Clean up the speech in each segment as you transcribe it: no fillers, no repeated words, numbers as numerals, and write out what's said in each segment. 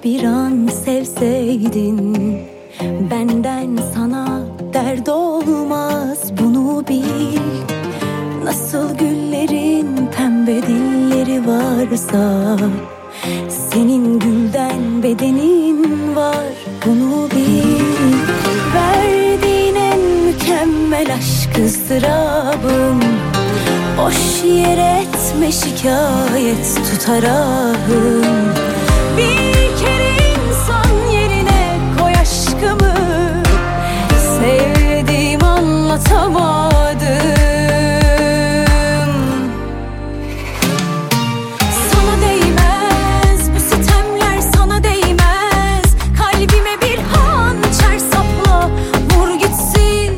bir an sevseydin, benden sana dert olmaz, bunu bil. Nasıl güllerin pembe dilleri varsa, senin gülden bedenin var, bunu bil. Verdiğin en mükemmel aşk ızdırabım, boş yere etme şikayet, tutar ahım. Bir kere insan yerine koy aşkımı, sevdiğim anlatamadım. Sana değmez bu sitemler, sana değmez. Kalbime bir hançer sapla, vur gitsin.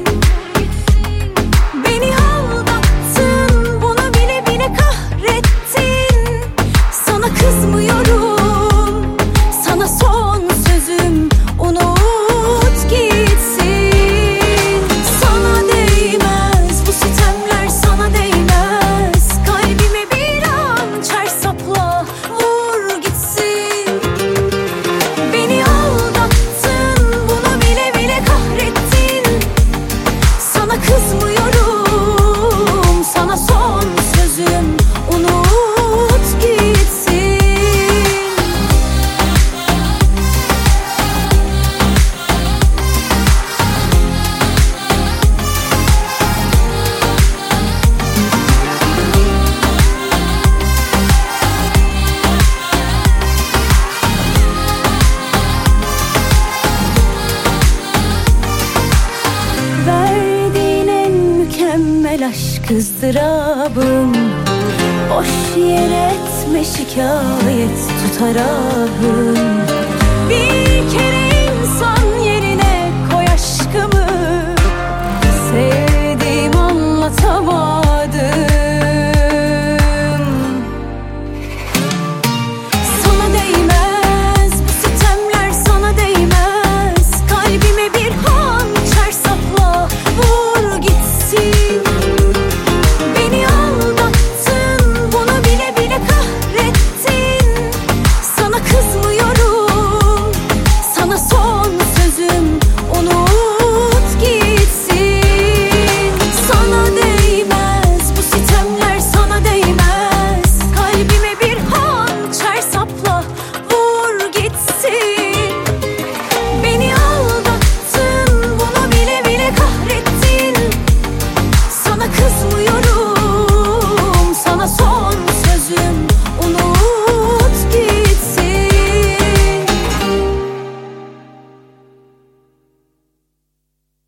Beni aldattın, bunu bile bile kahrettin. Sana kızmıyorum, sana son sözüm, unut gitsin. Sana değmez bu sitemler, sana değmez. Kalbime bir hançer sapla, vur gitsin. Beni aldattın, bunu bile bile kahrettin. Sana kızmıyorum, sana son sözüm, unut gitsin. Verdiğin en mükemmel aşk ızdırabım, boş yere etme şikayet, tutar ahım. Bir